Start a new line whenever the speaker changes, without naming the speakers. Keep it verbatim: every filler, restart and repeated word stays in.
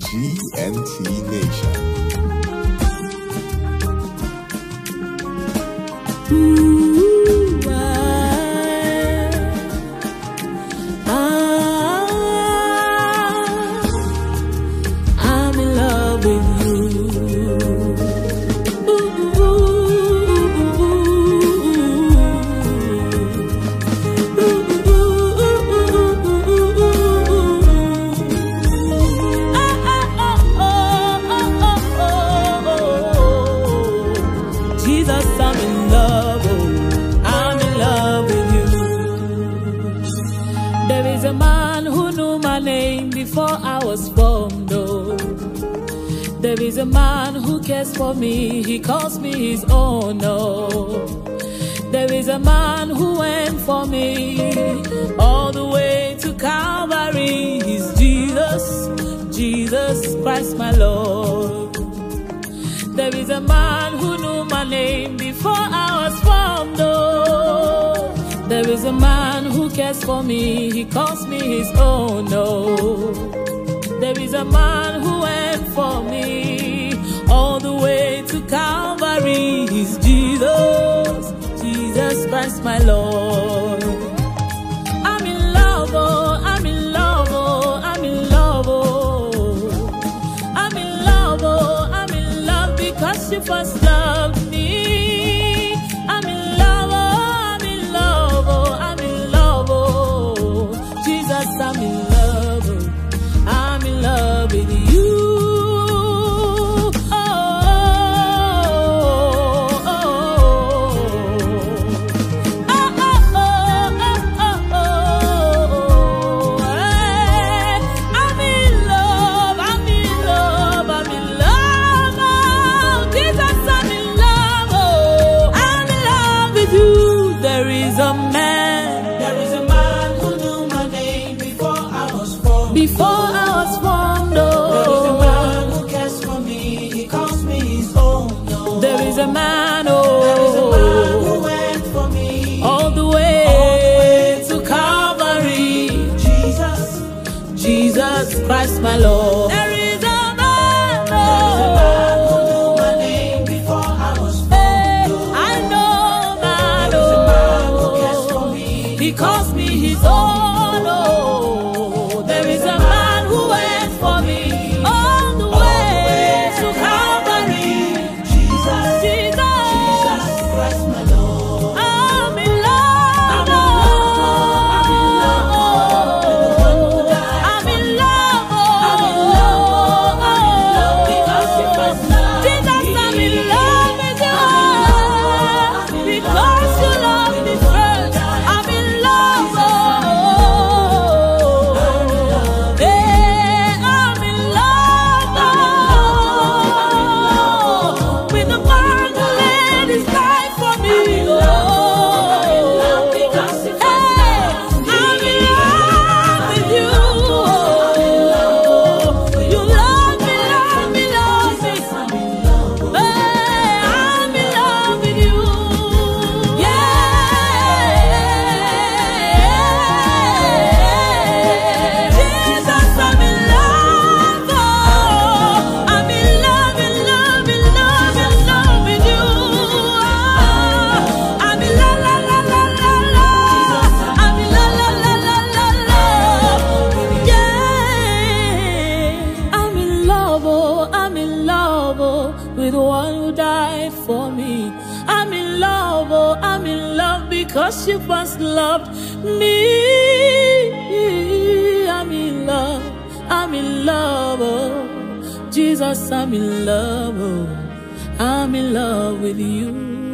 G N T Nation.
Ooh, I, I, I'm in love with you. Ooh, ooh, Jesus, I'm in love, oh, I'm in love with you. There is a man who knew my name before I was formed, oh. There is a man who cares for me, he calls me his own, oh. There is a man who went for me all the way to Calvary. He's Jesus, Jesus Christ my Lord. There is a man who knew my name before I was formed, oh. There is a man who cares for me, he calls me his own, oh. There is a man who went for me all the way to Calvary. He's Jesus, Jesus Christ my Lord. I'm in love, oh, I'm in love, oh, I'm in love, oh. I'm in love, oh, I'm in love because you first loved me. I'm in love, oh, I'm in love, oh, I'm in love, oh. Jesus, I'm in love, oh, I'm in love with you. Before I was formed, oh.
There is a man who cares for me, he calls me his own, oh.
There is a man, oh.
There is a man who went for me
all the way,
all the way
to Calvary.
Jesus,
Jesus Christ my Lord. There is a man, oh.
There is a man who knew my name before I was formed,
hey,
oh.
I know, man,
There is a man who
oh.
cares for me,
He calls me his own, oh. There is a man who went for me all the way to Calvary.
Jesus,
Jesus,
Jesus Christ my Lord.
I'm in love,
I'm in love, I'm in love with the one who died.
I'm in love,
I'm in love, I'm in love because you first loved me.
Jesus, I'm in love with you
I'm in love, I'm in
because you love me first. I'm in love, oh. Hey, I'm in love, oh, with the man who laid his life for me, oh. Hey, I'm in love with you, oh. You love me, love me, love me. Hey, I'm in love with you. Yeah. Jesus, I'm in love. Oh, I'm in love, in love, in love, in love with you. Oh, I'm in la la la la la la. I'm in la la la la la la. Yeah. I'm in love, oh, I'm in love, oh, with the one who died for me. I'm in love, oh, I'm in love because you first loved me. I'm in love, I'm in love, oh, Jesus, I'm in love, oh, I'm in love with you.